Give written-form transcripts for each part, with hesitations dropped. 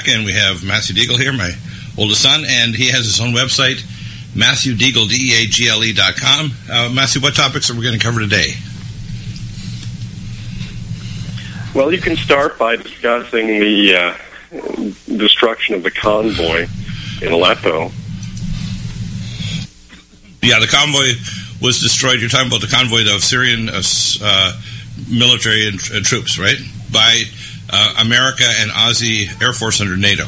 back, and we have Matthew Deagle here, my oldest son, and he has his own website, MatthewDeagle, DEAGLE.com. Matthew, what topics are we going to cover today? Well, you can start by discussing the destruction of the convoy in Aleppo. Yeah, the convoy was destroyed. You're talking about the convoy of Syrian military and troops, right? By America and Aussie Air Force under NATO.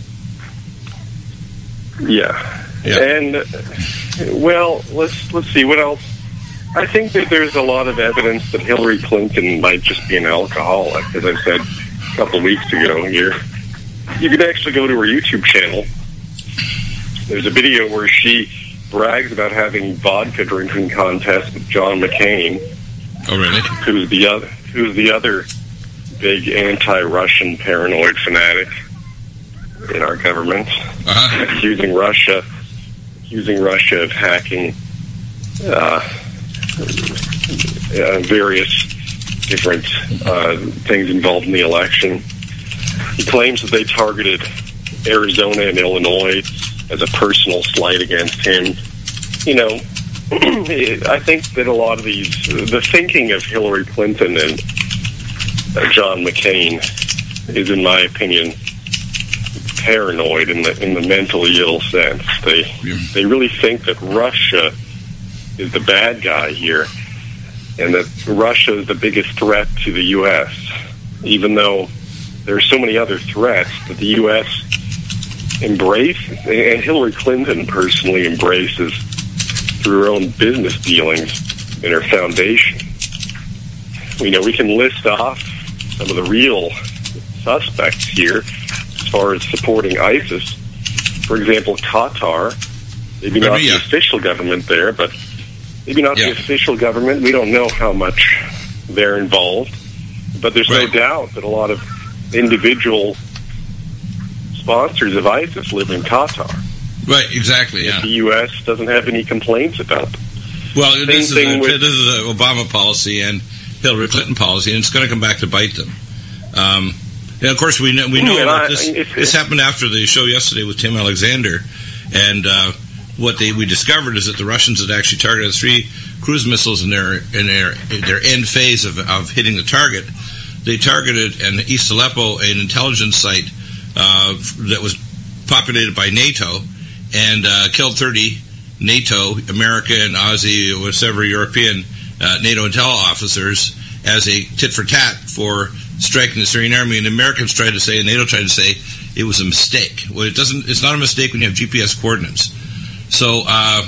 Yeah. And, well, let's see, what else? I think that there's a lot of evidence that Hillary Clinton might just be an alcoholic, as I said a couple of weeks ago here. You can actually go to her YouTube channel. There's a video where she brags about having vodka drinking contests with John McCain. Oh, really? Who's the other big anti-Russian paranoid fanatic in our government, accusing Russia of hacking various different things involved in the election. He claims that they targeted Arizona and Illinois as a personal slight against him. You know, I think that a lot of the thinking of Hillary Clinton and John McCain is, in my opinion, paranoid in the mentally ill sense. They really think that Russia is the bad guy here, and that Russia is the biggest threat to the U.S., even though there are so many other threats that the U.S. embraces, and Hillary Clinton personally embraces through her own business dealings in her foundation. You know, we can list off some of the real suspects here as far as supporting ISIS. For example, Qatar, maybe not the official government there, but maybe not the official government. We don't know how much they're involved, but there's no doubt that a lot of individual sponsors of ISIS live in Qatar. Right, exactly, yeah. The U.S. doesn't have any complaints about them. Well, this is an Obama policy and Hillary Clinton policy, and it's going to come back to bite them. And of course, we know that this happened after the show yesterday with Tim Alexander, and what we discovered is that the Russians had actually targeted 3 cruise missiles in their end phase of hitting the target. They targeted in East Aleppo an intelligence site that was populated by NATO, and killed 30 NATO, America, and Aussie, or whatever European NATO intel officers as a tit for tat for striking the Syrian army. And the Americans tried to say, and NATO tried to say, it was a mistake. Well, it's not a mistake when you have GPS coordinates. So,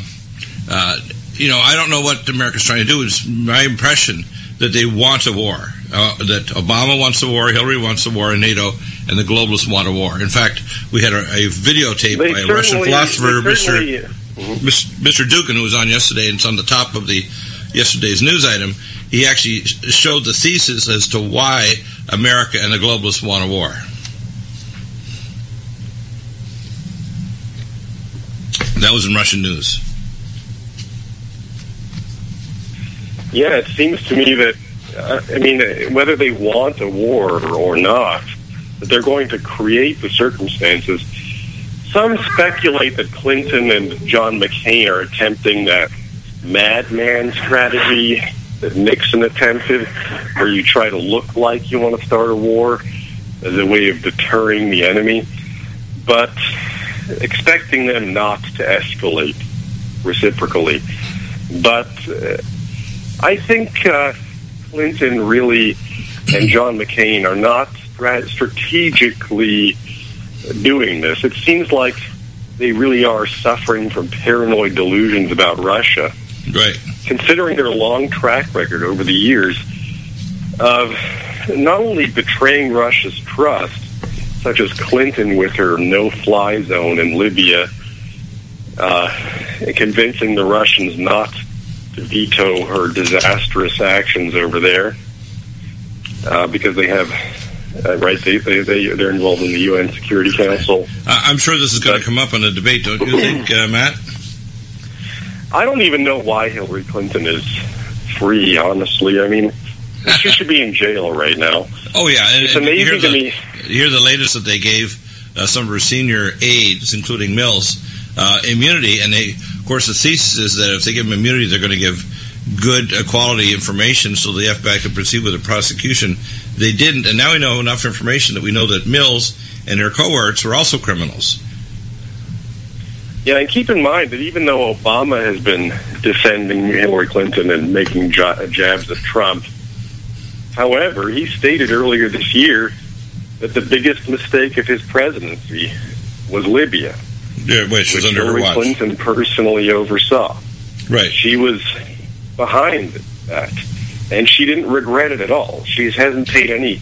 I don't know what America's trying to do. It's my impression that they want a war. That Obama wants a war, Hillary wants a war, and NATO and the globalists want a war. In fact, we had a videotape by a Russian philosopher, Mr. Dukin, who was on yesterday, and it's on the top of yesterday's news item. He actually showed the thesis as to why America and the globalists want a war. That was in Russian news. Yeah, it seems to me that, whether they want a war or not, that they're going to create the circumstances. Some speculate that Clinton and John McCain are attempting that madman strategy that Nixon attempted, where you try to look like you want to start a war as a way of deterring the enemy, but expecting them not to escalate reciprocally. But I think Clinton really and John McCain are not strategically doing this. It seems like they really are suffering from paranoid delusions about Russia. Right. Considering their long track record over the years of not only betraying Russia's trust, such as Clinton with her no-fly zone in Libya, convincing the Russians not to veto her disastrous actions over there, because they have, they're involved in the UN Security Council. I'm sure this is going to come up in a debate, don't you think, Matt? I don't even know why Hillary Clinton is free, honestly. I mean, she should be in jail right now. Oh, yeah. It's amazing to me. You hear the latest that they gave some of her senior aides, including Mills, immunity. And of course, the thesis is that if they give them immunity, they're going to give good quality information so the FBI can proceed with the prosecution. They didn't, and now we know enough information that we know that Mills and her cohorts were also criminals. Yeah, and keep in mind that even though Obama has been defending Hillary Clinton and making jabs at Trump, however, he stated earlier this year that the biggest mistake of his presidency was Libya, which was under Hillary her watch. Clinton personally oversaw. Right. She was behind that, and she didn't regret it at all. She hasn't paid any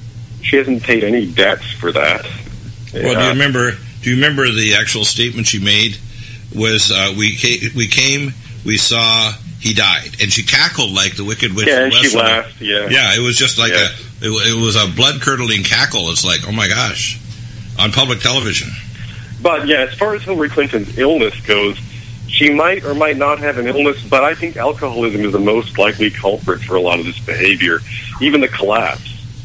debts for that. Well, do you remember the actual statement she made? Was we came, we saw, he died, and she cackled like the Wicked Witch. Yeah, and she laughed. Yeah, it was just like it was a blood curdling cackle. It's like, oh my gosh, on public television. But yeah, as far as Hillary Clinton's illness goes, she might or might not have an illness, but I think alcoholism is the most likely culprit for a lot of this behavior, even the collapse.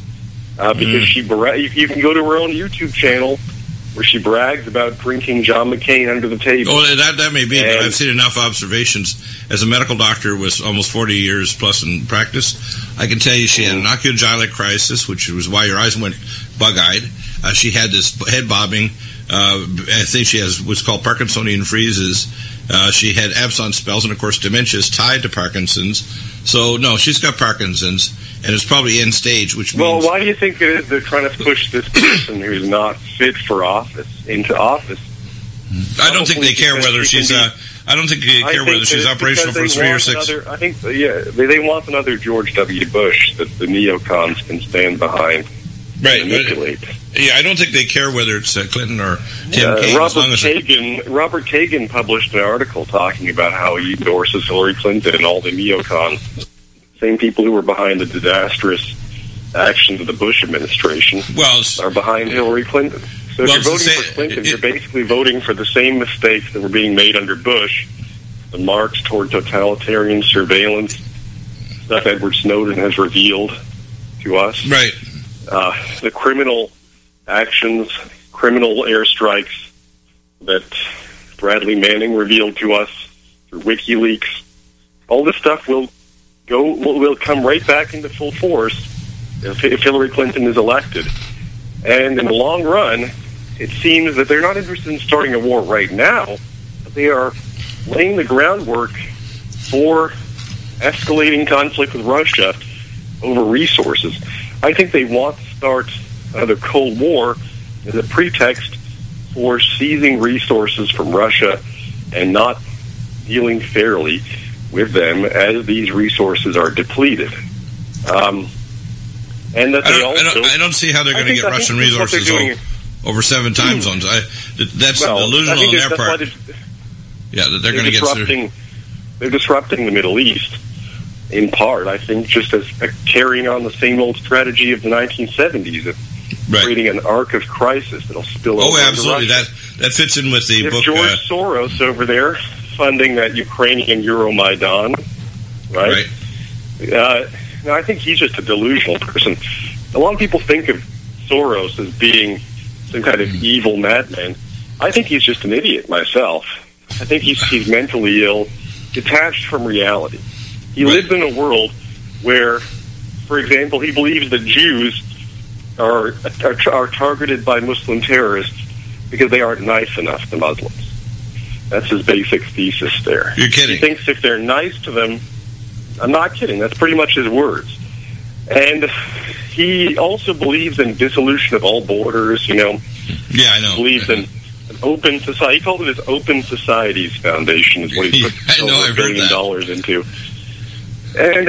Because you can go to her own YouTube channel where she brags about drinking John McCain under the table. Oh, that may be, but I've seen enough observations. As a medical doctor with almost 40 years plus in practice, I can tell you she had an oculogylic crisis, which was why your eyes went bug-eyed. She had this head bobbing. I think she has what's called Parkinsonian freezes. She had absence spells, and of course dementia is tied to Parkinson's. So no, she's got Parkinson's, and it's probably end stage. Which means, well, why do you think it is they're trying to push this person who's not fit for office into office? I don't think they care whether she's. I don't think they care whether she's operational for 3 or 6. I think they want another George W. Bush that the neocons can stand behind. Right. Manipulate. Yeah, I don't think they care whether it's Clinton or Tim Kaine. Robert Kagan published an article talking about how he endorses Hillary Clinton and all the neocons, same people who were behind the disastrous actions of the Bush administration, are behind Hillary Clinton. So if you're voting for Clinton, you're basically voting for the same mistakes that were being made under Bush, the marks toward totalitarian surveillance, stuff Edward Snowden has revealed to us. Right. The criminal actions, criminal airstrikes that Bradley Manning revealed to us through WikiLeaks, all this stuff will come right back into full force if Hillary Clinton is elected. And in the long run, it seems that they're not interested in starting a war right now, but they are laying the groundwork for escalating conflict with Russia over resources. I think they want to start another Cold War as a pretext for seizing resources from Russia and not dealing fairly with them as these resources are depleted. And that I don't see how they're going to get Russian resources over 7 time zones. That's delusional on their part. That they're going to get. They're disrupting the Middle East. In part, I think, just as carrying on the same old strategy of the 1970s, of creating an arc of crisis that'll spill over. Oh, absolutely. That fits in with the book. George Soros over there funding that Ukrainian Euromaidan, right? Now, I think he's just a delusional person. A lot of people think of Soros as being some kind of evil madman. I think he's just an idiot myself. I think he's mentally ill, detached from reality. He lives in a world where, for example, he believes that Jews are targeted by Muslim terrorists because they aren't nice enough to Muslims. That's his basic thesis there. You're kidding. He thinks if they're nice to them, I'm not kidding, that's pretty much his words. And he also believes in dissolution of all borders, Yeah, I know. Believes in an open society. He called it his Open Societies Foundation, is what he put $1 billion into. And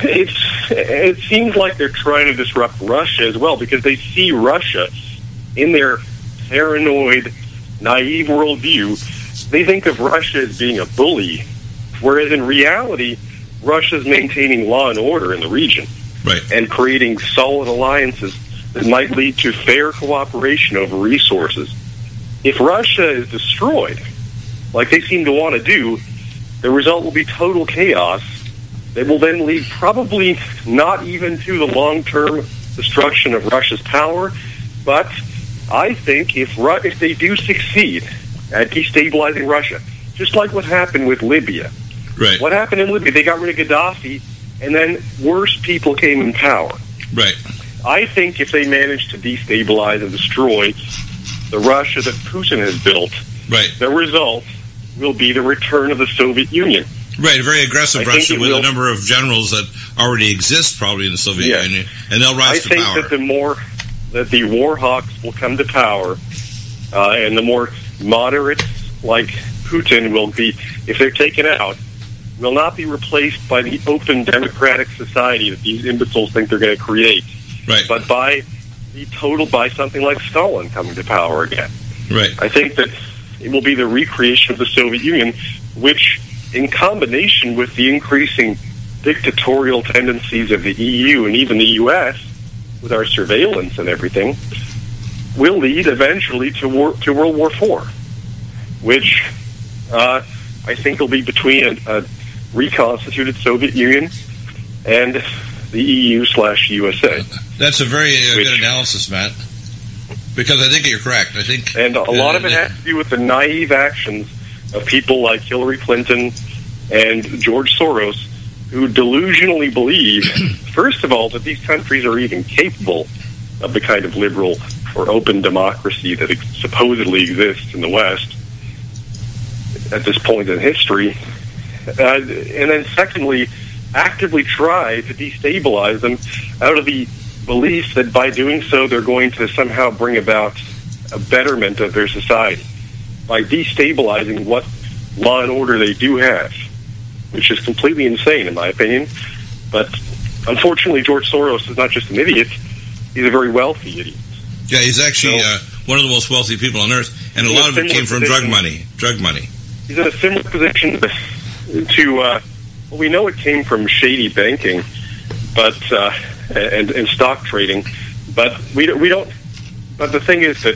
it seems like they're trying to disrupt Russia as well, because they see Russia in their paranoid, naive worldview. They think of Russia as being a bully, whereas in reality, Russia's maintaining law and order in the region, and creating solid alliances that might lead to fair cooperation over resources. If Russia is destroyed, like they seem to want to do, the result will be total chaos. They will then lead probably not even to the long-term destruction of Russia's power, but I think if they do succeed at destabilizing Russia, just like what happened with Libya. Right. What happened in Libya? They got rid of Gaddafi, and then worse people came in power. Right. I think if they manage to destabilize and destroy the Russia that Putin has built, right, the result will be the return of the Soviet Union. Right, a very aggressive Russia with a number of generals that already exist probably in the Soviet Union, and they'll rise to power. I think that the war hawks will come to power, and the more moderates like Putin will be, if they're taken out, will not be replaced by the open democratic society that these imbeciles think they're going to create, right, but by something like Stalin coming to power again. Right. I think that it will be the recreation of the Soviet Union, which, in combination with the increasing dictatorial tendencies of the EU and even the U.S., with our surveillance and everything, will lead eventually to World War IV, which I think will be between a reconstituted Soviet Union and the EU/USA. That's a very good analysis, Matt, because I think you're correct. I think, and a lot of it has to do with the naive actions of people like Hillary Clinton and George Soros, who delusionally believe, first of all, that these countries are even capable of the kind of liberal or open democracy that supposedly exists in the West at this point in history. And then secondly, actively try to destabilize them out of the belief that by doing so they're going to somehow bring about a betterment of their society by destabilizing what law and order they do have, which is completely insane in my opinion. But unfortunately, George Soros is not just an idiot, he's a very wealthy idiot. Yeah, he's actually one of the most wealthy people on earth, and a lot of it came from drug money. He's in a similar position to well, we know it came from shady banking, but and stock trading, but we don't. But the thing is that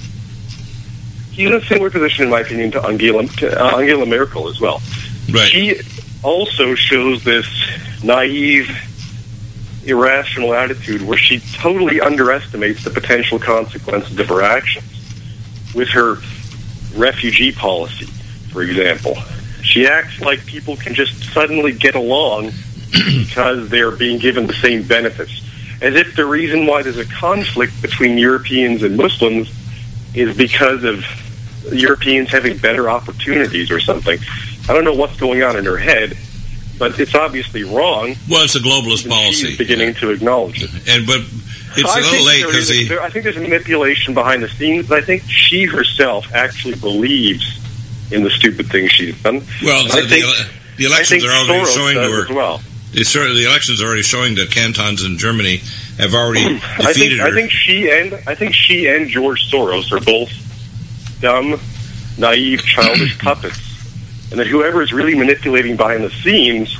he's in a similar position, in my opinion, to Angela Merkel as well. Right. She also shows this naive, irrational attitude where she totally underestimates the potential consequences of her actions. With her refugee policy, for example, she acts like people can just suddenly get along because they're being given the same benefits, as if the reason why there's a conflict between Europeans and Muslims is because of Europeans having better opportunities or something. I don't know what's going on in her head, but it's obviously wrong. Well, it's a globalist policy. She's beginning to acknowledge it. But it's a little late because I think there's a manipulation behind the scenes. I think she herself actually believes in the stupid things she's done. Well, the elections are already showing to her. As well. The elections are already showing that cantons in Germany have already defeated her. I think she and George Soros are both dumb, naive, childish puppets, and that whoever is really manipulating behind the scenes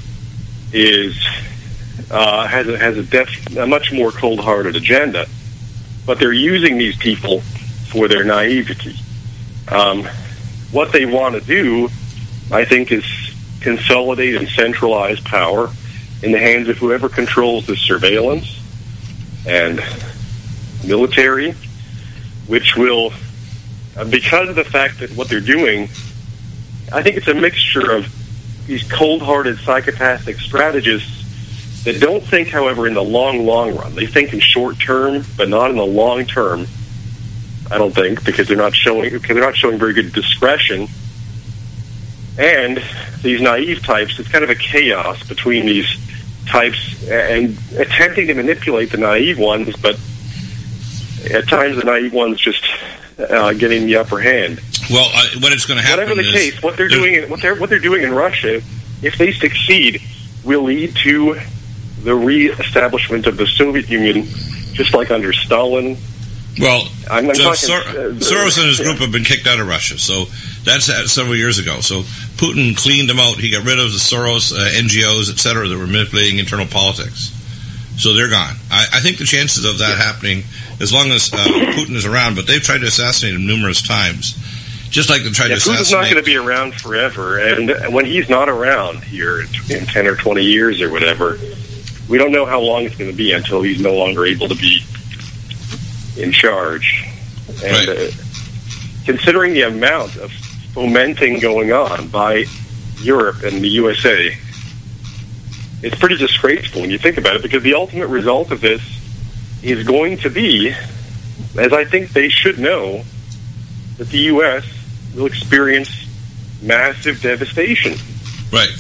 has a much more cold-hearted agenda. But they're using these people for their naivety. What they want to do, I think, is consolidate and centralize power in the hands of whoever controls the surveillance and military, which will, because of the fact that what they're doing, I think it's a mixture of these cold-hearted psychopathic strategists that don't think, however, in the long run. They think in short term, but not in the long term. I don't think, because they're not showing very good discretion. And these naive types, it's kind of a chaos between these types and attempting to manipulate the naive ones, but at times the naive ones just getting the upper hand. Well, what it's going to happen, whatever the case, what they're doing in Russia, if they succeed, will lead to the re-establishment of the Soviet Union, just like under Stalin. Well, Soros and his group have been kicked out of Russia, so that's several years ago. So Putin cleaned them out. He got rid of the Soros NGOs, etc., that were manipulating internal politics. So they're gone. I think the chances of that happening, as long as Putin is around, but they've tried to assassinate him numerous times. Just like they tried to assassinate... Putin's not going to be around forever, and when he's not around here in 10 or 20 years or whatever, we don't know how long it's going to be until he's no longer able to be in charge. And considering the amount of fomenting going on by Europe and the USA, it's pretty disgraceful when you think about it, because the ultimate result of this is going to be, as I think they should know, that the U.S. will experience massive devastation. Right.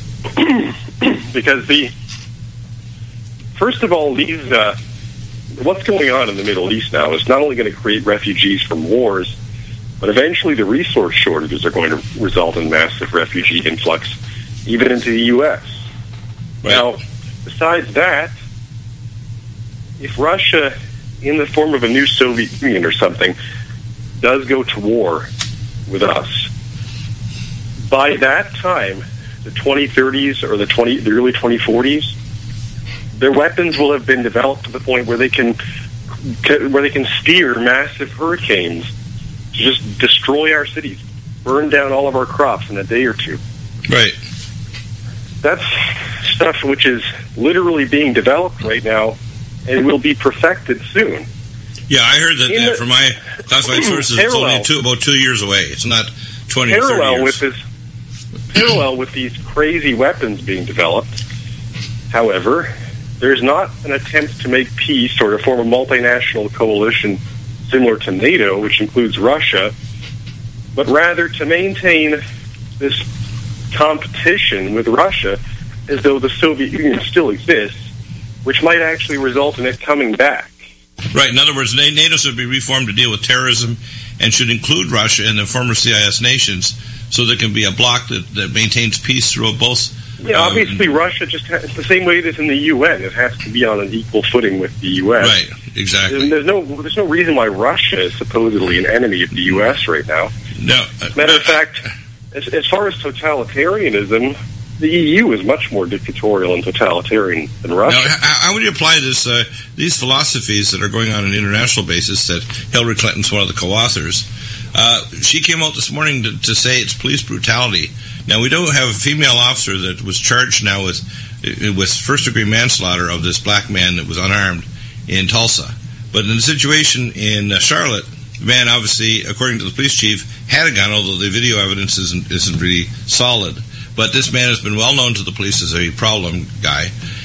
Because first of all, what's going on in the Middle East now is not only going to create refugees from wars, but eventually the resource shortages are going to result in massive refugee influx, even into the U.S. Right. Now, besides that, if Russia, in the form of a new Soviet Union or something, does go to war with us, by that time, the 2030s or the early 2040s, their weapons will have been developed to the point where they can steer massive hurricanes to just destroy our cities, burn down all of our crops in a day or two. Right. That's stuff which is literally being developed right now and will be perfected soon. Yeah, I heard that from my classified sources. It's only about 2 years away. It's not 20 or 30 years. Parallel with these crazy weapons being developed, however, there's not an attempt to make peace or to form a multinational coalition similar to NATO, which includes Russia, but rather to maintain this competition with Russia as though the Soviet Union still exists, which might actually result in it coming back. Right. In other words, NATO should be reformed to deal with terrorism and should include Russia and the former CIS nations, so there can be a bloc that maintains peace throughout both. Yeah, obviously Russia it's the same way it is in the UN. It has to be on an equal footing with the U.S. Right, exactly. There's no reason why Russia is supposedly an enemy of the U.S. right now. No. Matter of fact, as far as totalitarianism, the EU is much more dictatorial and totalitarian than Russia. Now, how would you apply these philosophies that are going on an international basis that Hillary Clinton's one of the co-authors? She came out this morning to say it's police brutality. Now, we don't have a female officer that was charged now with first-degree manslaughter of this black man that was unarmed in Tulsa. But in the situation in Charlotte, the man obviously, according to the police chief, had a gun, although the video evidence isn't really solid. But this man has been well known to the police as a problem guy.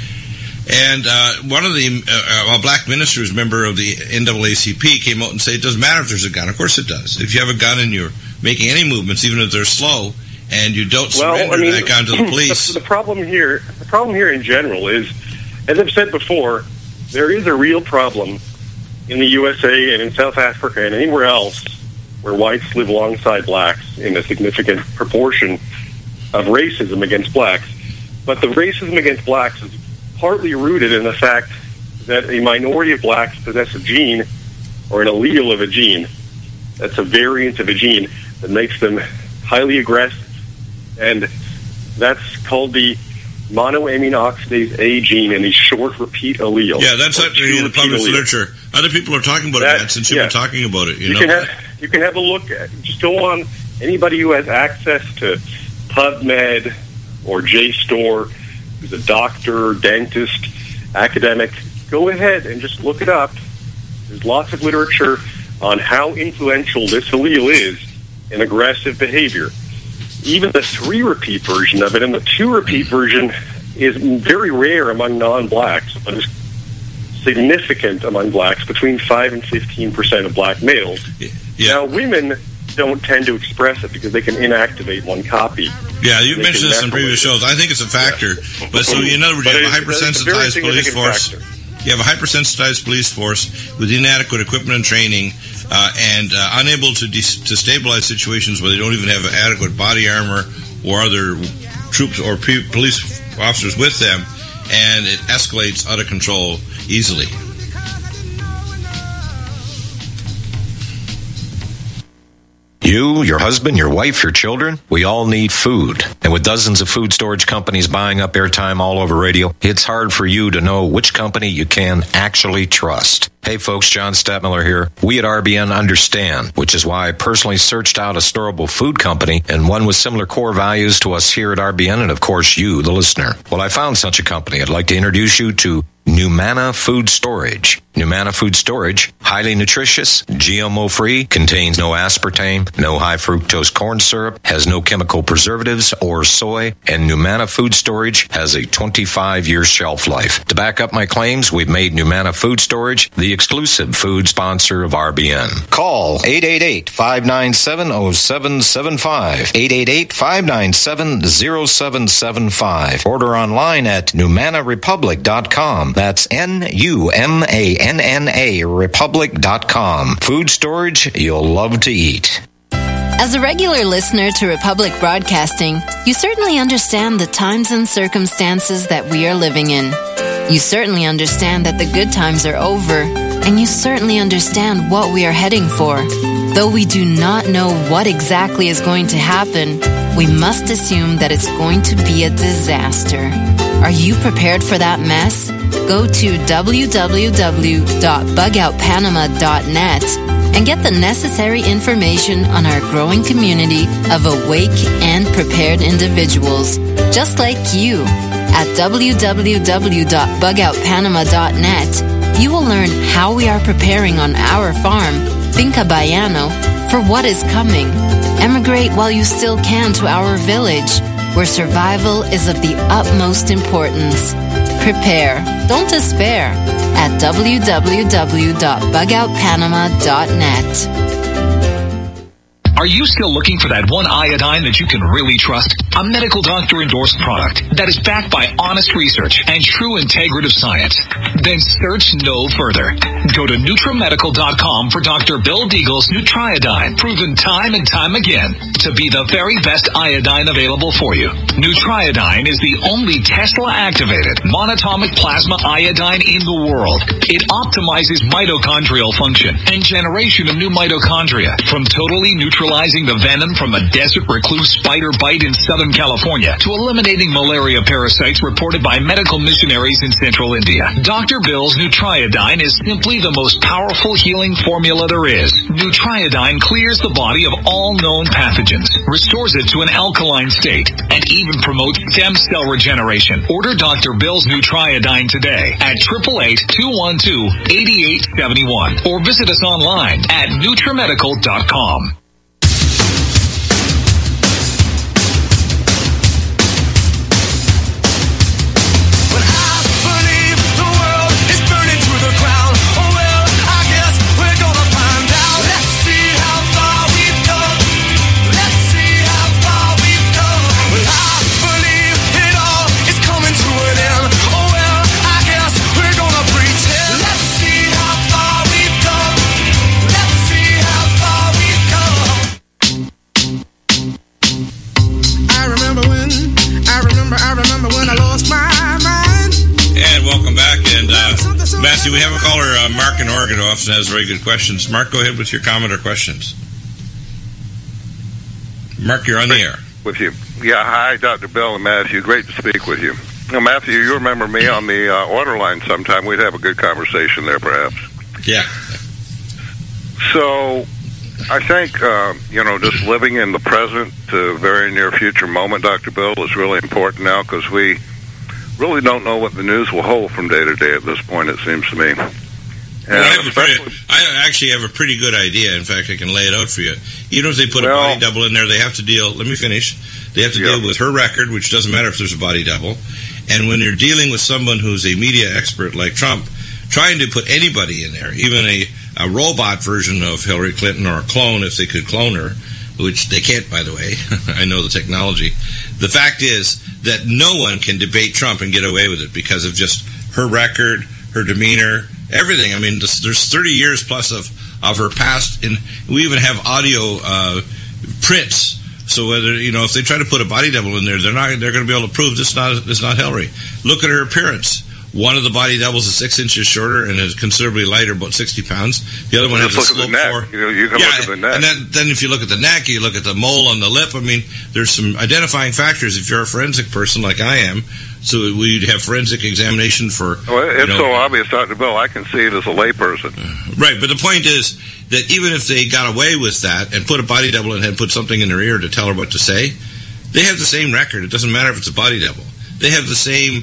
And one of the a black ministers, member of the NAACP, came out and said it doesn't matter if there's a gun. Of course it does. If you have a gun and you're making any movements, even if they're slow, and you don't surrender that gun to the police. The problem here in general is, as I've said before, there is a real problem in the USA and in South Africa and anywhere else where whites live alongside blacks in a significant proportion of racism against blacks. But the racism against blacks is partly rooted in the fact that a minority of blacks possess a gene or an allele of a gene that's a variant of a gene that makes them highly aggressive, and that's called the monoamine oxidase A gene and the short repeat allele. Yeah, that's in the published literature. Other people are talking about it, since you've been talking about it. You can have a look. Just go on. Anybody who has access to PubMed or JSTOR, who's a doctor, dentist, academic, go ahead and just look it up. There's lots of literature on how influential this allele is in aggressive behavior. Even the 3-repeat version of it and the 2-repeat version is very rare among non-blacks, but is significant among blacks, between 5 and 15% of black males. Yeah. Now, women don't tend to express it because they can inactivate one copy. Yeah, you've mentioned this in previous shows. I think it's a factor. Yeah. But so, in other words, you have a hypersensitized police force. You have a hypersensitized police force with inadequate equipment and training, and unable to stabilize situations where they don't even have adequate body armor or other troops or police officers with them, and it escalates out of control easily. You, your husband, your wife, your children, we all need food. And with dozens of food storage companies buying up airtime all over radio, it's hard for you to know which company you can actually trust. Hey folks, John Stadtmiller here. We at RBN understand, which is why I personally searched out a storable food company and one with similar core values to us here at RBN and of course you, the listener. Well, I found such a company. I'd like to introduce you to Numana Food Storage. Numana Food Storage, highly nutritious, GMO-free, contains no aspartame, no high-fructose corn syrup, has no chemical preservatives or soy, and Numana Food Storage has a 25-year shelf life. To back up my claims, we've made Numana Food Storage the exclusive food sponsor of RBN. Call 888-597-0775, 888-597-0775. Order online at NumanaRepublic.com. That's NUMANA Republic.com. Food storage you'll love to eat. As a regular listener to Republic Broadcasting, you certainly understand the times and circumstances that we are living in. You certainly understand that the good times are over, and you certainly understand what we are heading for. Though we do not know what exactly is going to happen, we must assume that it's going to be a disaster. Are you prepared for that mess? Go to www.bugoutpanama.net and get the necessary information on our growing community of awake and prepared individuals, just like you. At www.bugoutpanama.net, you will learn how we are preparing on our farm, Finca Bayano, for what is coming. Emigrate while you still can to our village, where survival is of the utmost importance. Prepare, don't despair, at www.bugoutpanama.net. Are you still looking for that one iodine that you can really trust? A medical doctor endorsed product that is backed by honest research and true integrative science? Then search no further. Go to NutriMedical.com for Dr. Bill Deagle's Nutriodine, proven time and time again to be the very best iodine available for you. Nutriodine is the only Tesla-activated monatomic plasma iodine in the world. It optimizes mitochondrial function and generation of new mitochondria from totally neutralizing the venom from a desert recluse spider bite in Southern California to eliminating malaria parasites reported by medical missionaries in Central India. Dr. Bill's Nutriodine is simply the most powerful healing formula there is. Nutriodine clears the body of all known pathogens, restores it to an alkaline state, and even promotes stem cell regeneration. Order Dr. Bill's Nutriodine today at 888-212-8871 or visit us online at NutriMedical.com. Matthew, we have a caller, Mark in Oregon, who often has very good questions. Mark, go ahead with your comment or questions. Mark, you're on the air. With you. Yeah, hi, Dr. Bill and Matthew. Great to speak with you. Now, Matthew, you remember me on the order line sometime. We'd have a good conversation there, perhaps. Yeah. So, I think, just living in the present to very near future moment, Dr. Bill, is really important now because we really don't know what the news will hold from day to day at this point, it seems to me. I actually have a pretty good idea. In fact, I can lay it out for you. Even if they put a body double in there, they have to deal, let me finish, they have to deal with her record, which doesn't matter if there's a body double. And when you're dealing with someone who's a media expert like Trump, trying to put anybody in there, even a robot version of Hillary Clinton or a clone, if they could clone her, which they can't, by the way. I know the technology. The fact is that no one can debate Trump and get away with it because of just her record, her demeanor, everything. I mean, there's 30 years plus of her past, and we even have audio prints. So whether, if they try to put a body double in there, they're going to be able to prove this is not Hillary. Look at her appearance. One of the body doubles is 6 inches shorter and is considerably lighter, about 60 pounds. The other one has a slope for. You can look at the neck. And then if you look at the neck, you look at the mole on the lip. I mean, there's some identifying factors if you're a forensic person like I am. So we'd have forensic examination for. Well, it's so obvious, Dr. Bill. I can see it as a layperson. Right, but the point is that even if they got away with that and put a body double in and put something in her ear to tell her what to say, they have the same record. It doesn't matter if it's a body double. They have the same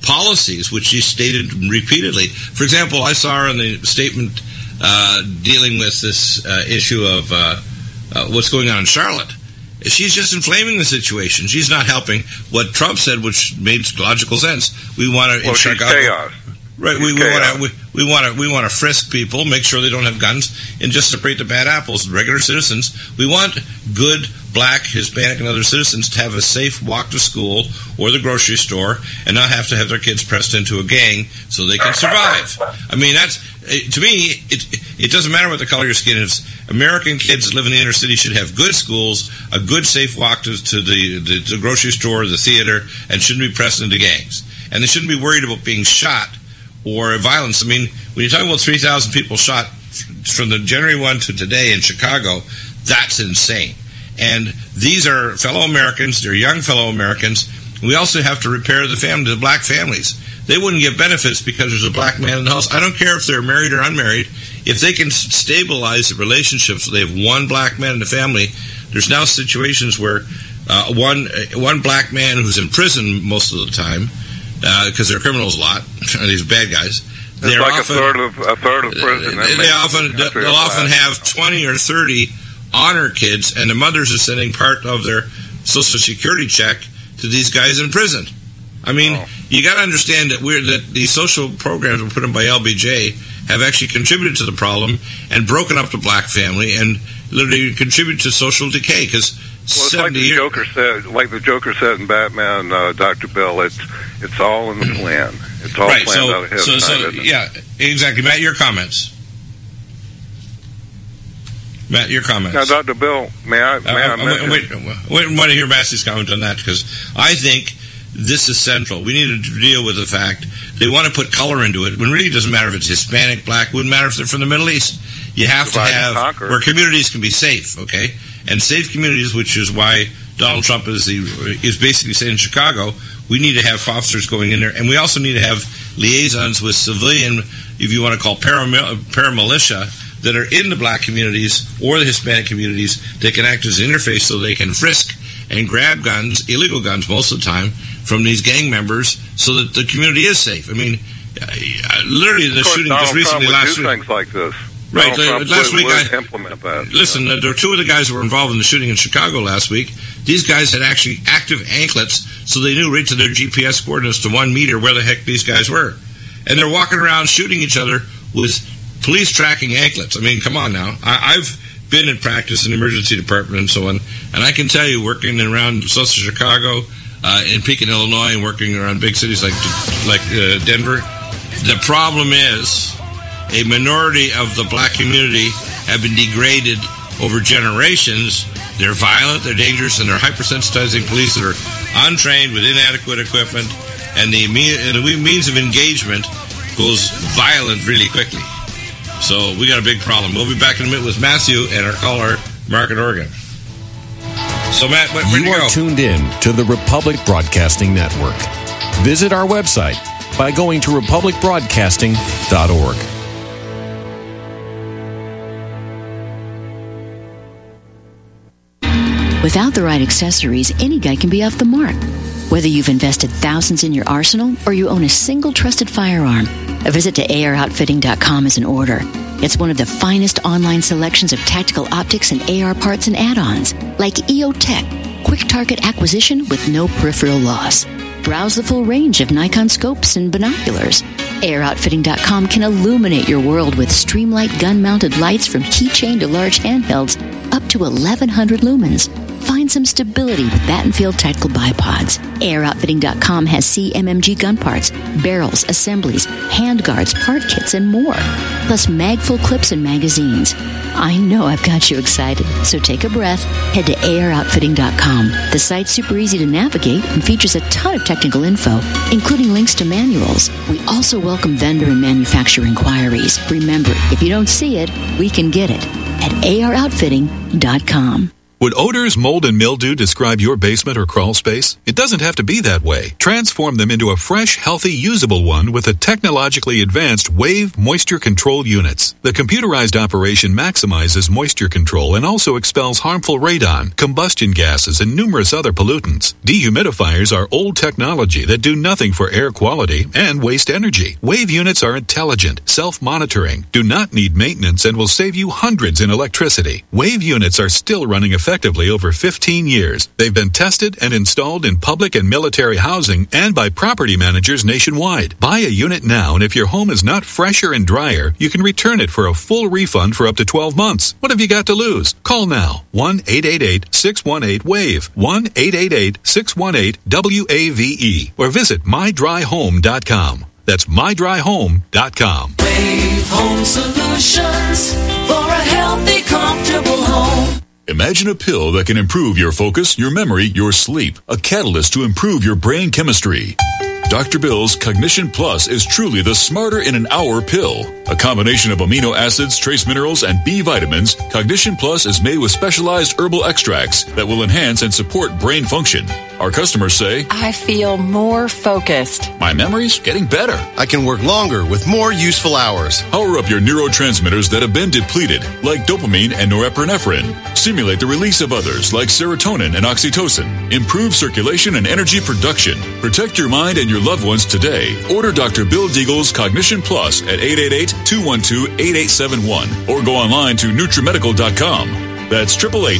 policies, which she stated repeatedly. For example, I saw her in the statement dealing with this issue of what's going on in Charlotte. She's just inflaming the situation. She's not helping what Trump said, which made logical sense. We want to in Chicago. Chaos. Right, we want to frisk people, make sure they don't have guns, and just separate the bad apples, regular citizens. We want good Black, Hispanic, and other citizens to have a safe walk to school or the grocery store and not have to have their kids pressed into a gang so they can survive. I mean, that's, to me, it doesn't matter what the color of your skin is. American kids that live in the inner city should have good schools, a good safe walk to the grocery store, the theater, and shouldn't be pressed into gangs. And they shouldn't be worried about being shot or violence. I mean, when you talk about 3,000 people shot from the January 1 to today in Chicago, that's insane. And these are fellow Americans. They're young fellow Americans. We also have to repair the Black families. They wouldn't get benefits because there's a Black man in the house. I don't care if they're married or unmarried. If they can stabilize the relationship so they have one Black man in the family, there's now situations where one Black man who's in prison most of the time, because they're criminals a lot, these bad guys. They're like often, a third of prison. They'll often have 20 or 30 honor kids, and the mothers are sending part of their Social Security check to these guys in prison. I mean, you got to understand that these social programs were put in by LBJ have actually contributed to the problem and broken up the Black family and literally contributed to social decay. Because it's like the Joker said in Batman, Dr. Bill. It's all in the plan. It's all planned out ahead of time. Yeah, exactly. Matt, your comments. Now, Dr. Bill, may I wait, want to hear Massey's comment on that, because I think this is central. We need to deal with the fact they want to put color into it, when really it doesn't matter if it's Hispanic, Black, wouldn't matter if they're from the Middle East. You have to have where communities can be safe, okay? And safe communities, which is why Donald Trump is basically saying in Chicago, we need to have officers going in there, and we also need to have liaisons with civilian, if you want to call paramilitia, that are in the Black communities or the Hispanic communities that can act as an interface so they can frisk and grab guns, illegal guns most of the time, from these gang members so that the community is safe. I mean, literally the shooting just recently last week. Things like this. Right, last week I implement that. Listen, there were two of the guys that were involved in the shooting in Chicago last week. These guys had actually active anklets, so they knew right to their GPS coordinates to 1 meter where the heck these guys were. And they're walking around shooting each other with police tracking anklets. I mean, come on now. I've been in practice in the emergency department and so on, and I can tell you, working around South Chicago, in Pekin, Illinois, and working around big cities like Denver, the problem is a minority of the Black community have been degraded over generations. They're violent, they're dangerous, and they're hypersensitizing police that are untrained with inadequate equipment, and the means of engagement goes violent really quickly. So we got a big problem. We'll be back in a minute with Matthew and our caller, Mark in Oregon. So Matt, where do you go? You are tuned in to the Republic Broadcasting Network. Visit our website by going to republicbroadcasting.org. Without the right accessories, any guy can be off the mark. Whether you've invested thousands in your arsenal or you own a single trusted firearm, a visit to AROutfitting.com is in order. It's one of the finest online selections of tactical optics and AR parts and add-ons, like EOTech, quick target acquisition with no peripheral loss. Browse the full range of Nikon scopes and binoculars. AROutfitting.com can illuminate your world with Streamlight gun-mounted lights from keychain to large handhelds, up to 1,100 lumens. Find some stability with Battenfield Tactical Bipods. AirOutfitting.com has CMMG gun parts, barrels, assemblies, handguards, part kits, and more. Plus mag-full clips and magazines. I know I've got you excited, so take a breath. Head to AirOutfitting.com. The site's super easy to navigate and features a ton of technical info, including links to manuals. We also welcome vendor and manufacturer inquiries. Remember, if you don't see it, we can get it at AirOutfitting.com. Would odors, mold, and mildew describe your basement or crawl space? It doesn't have to be that way. Transform them into a fresh, healthy, usable one with the technologically advanced Wave Moisture Control Units. The computerized operation maximizes moisture control and also expels harmful radon, combustion gases, and numerous other pollutants. Dehumidifiers are old technology that do nothing for air quality and waste energy. Wave units are intelligent, self-monitoring, do not need maintenance, and will save you hundreds in electricity. Wave units are still running effectively over 15 years. They've been tested and installed in public and military housing and by property managers nationwide. Buy a unit now, and if your home is not fresher and drier, you can return it for a full refund for up to 12 months. What have you got to lose? Call now. 1-888-618-WAVE. 1-888-618-WAVE. Or visit mydryhome.com. That's mydryhome.com. Wave Home Solutions for a healthy, comfortable home. Imagine a pill that can improve your focus, your memory, your sleep. A catalyst to improve your brain chemistry. Dr. Bill's Cognition Plus is truly the smarter in an hour pill. A combination of amino acids, trace minerals, and B vitamins, Cognition Plus is made with specialized herbal extracts that will enhance and support brain function. Our customers say, I feel more focused. My memory's getting better. I can work longer with more useful hours. Power up your neurotransmitters that have been depleted, like dopamine and norepinephrine. Stimulate the release of others, like serotonin and oxytocin. Improve circulation and energy production. Protect your mind and your loved ones today. Order Dr. Bill Deagle's Cognition Plus at 888-212-8871 or go online to NutriMedical.com. That's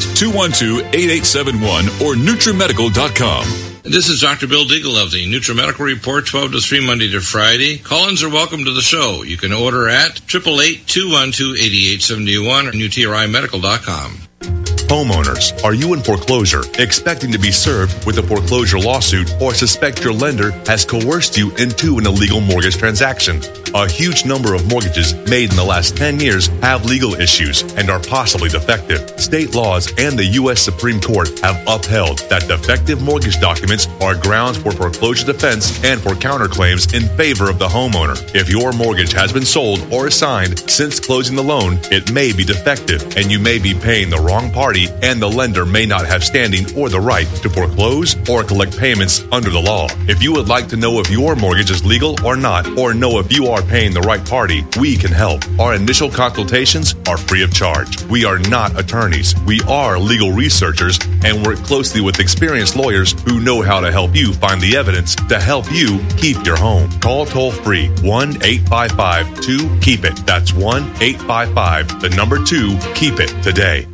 888-212-8871 or NutriMedical.com. This is Dr. Bill Deagle of the NutriMedical Report, 12 to 3, Monday to Friday. Call-ins are welcome to the show. You can order at 888-212-8871 or NutriMedical.com. Homeowners, are you in foreclosure, expecting to be served with a foreclosure lawsuit, or suspect your lender has coerced you into an illegal mortgage transaction? A huge number of mortgages made in the last 10 years have legal issues and are possibly defective. State laws and the U.S. Supreme Court have upheld that defective mortgage documents are grounds for foreclosure defense and for counterclaims in favor of the homeowner. If your mortgage has been sold or assigned since closing the loan, it may be defective and you may be paying the wrong party, and the lender may not have standing or the right to foreclose or collect payments under the law. If you would like to know if your mortgage is legal or not, or know if you are paying the right party, we can help. Our initial consultations are free of charge. We are not attorneys. We are legal researchers and work closely with experienced lawyers who know how to help you find the evidence to help you keep your home. Call toll-free 1-855-2-KEEP-IT. That's 1-855-2-KEEP-IT today.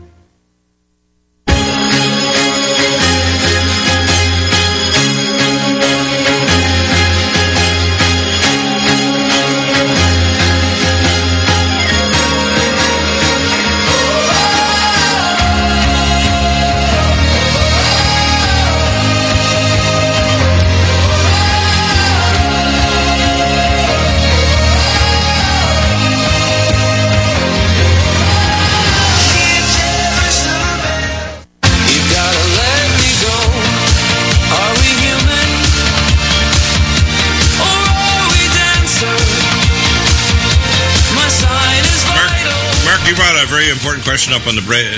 Important question up on the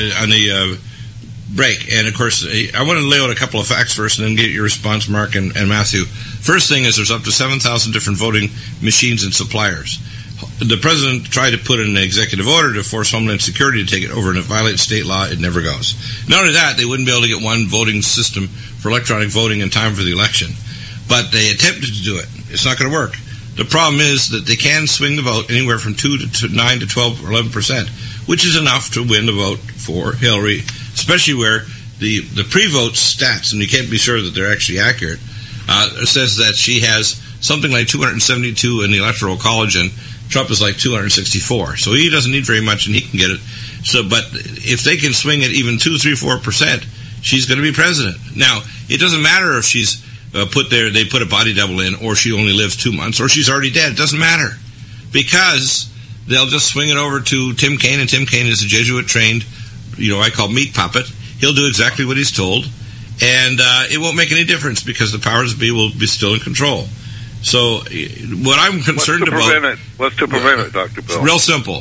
break, and of course I want to lay out a couple of facts first and then get your response, Mark and Matthew. First thing is there's up to 7,000 different voting machines and suppliers. The president tried to put in an executive order to force Homeland Security to take it over, and it violates state law. It never goes. Not only that, they wouldn't be able to get one voting system for electronic voting in time for the election, but they attempted to do it. It's not going to work. The problem is that they can swing the vote anywhere from 2 to 9 to 12 or 11%, which is enough to win the vote for Hillary, especially where the pre-vote stats, and you can't be sure that they're actually accurate, says that she has something like 272 in the Electoral College, and Trump is like 264. So he doesn't need very much, and he can get it. So, but if they can swing it even 2, 3, 4%, she's going to be president. Now, it doesn't matter if she's they put a body double in, or she only lives 2 months, or she's already dead. It doesn't matter, because they'll just swing it over to Tim Kaine, and Tim Kaine is a Jesuit-trained, I call meat puppet. He'll do exactly what he's told, and it won't make any difference because the powers that be will be still in control. So what I'm concerned about... What's to prevent it, Dr. Bill? Real simple.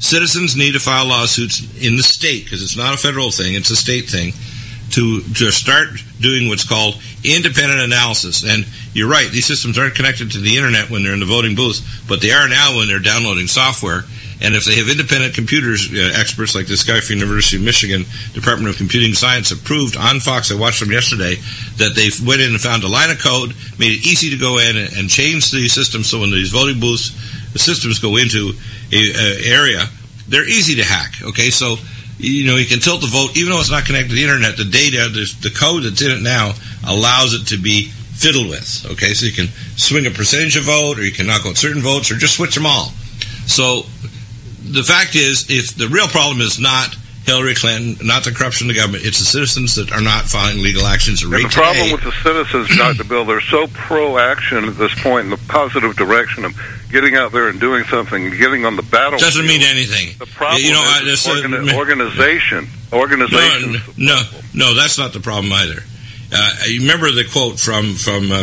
citizens need to file lawsuits in the state, because it's not a federal thing, it's a state thing, to start doing what's called independent analysis. And you're right, these systems aren't connected to the internet when they're in the voting booth, but they are now when they're downloading software. And if they have independent computers, experts like this guy from University of Michigan, Department of Computing Science, approved on Fox, I watched them yesterday, that they went in and found a line of code, made it easy to go in and change the system so when these voting booths, the systems go into an area, they're easy to hack. Okay, so you can tilt the vote, even though it's not connected to the internet, the data, the code that's in it now allows it to be fiddled with. Okay, so you can swing a percentage of vote, or you can knock out certain votes, or just switch them all. So the fact is, if the real problem is not Hillary Clinton, not the corruption of the government, it's the citizens that are not filing legal actions. The problem with the citizens, Dr. Bill, they're so pro-action at this point in the positive direction of getting out there and doing something, geting on the battlefield. Doesn't mean anything. The problem is organization. Organization. No, that's not the problem either. You remember the quote from